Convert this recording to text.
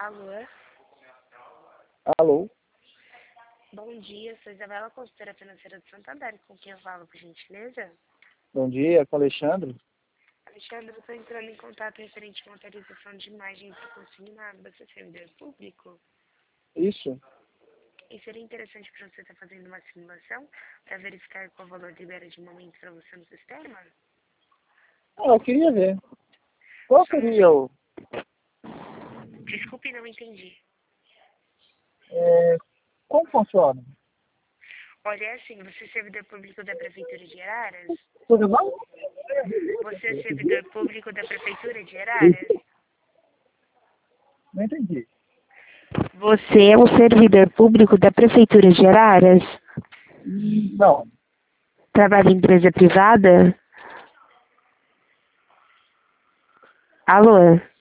Alô? Alô? Bom dia, sou Isabela, consultora financeira do Santander. Com quem eu falo, por gentileza? Bom dia, com o Alexandre. Alexandre, eu estou entrando em contato referente a uma autorização de imagem para consignado. Você é servidor público? Isso? E seria interessante para você estar fazendo uma simulação para verificar qual valor libera de momento para você no sistema? Eu queria ver. Qual Só um seria momento. o... Desculpe, não entendi. Como funciona? Olha, é assim, você é servidor público da Prefeitura de Araras? Tudo bom? Você é servidor público da Prefeitura de Araras? Não entendi. Você é um servidor público da Prefeitura de Araras? Não. Trabalha em empresa privada? Alô?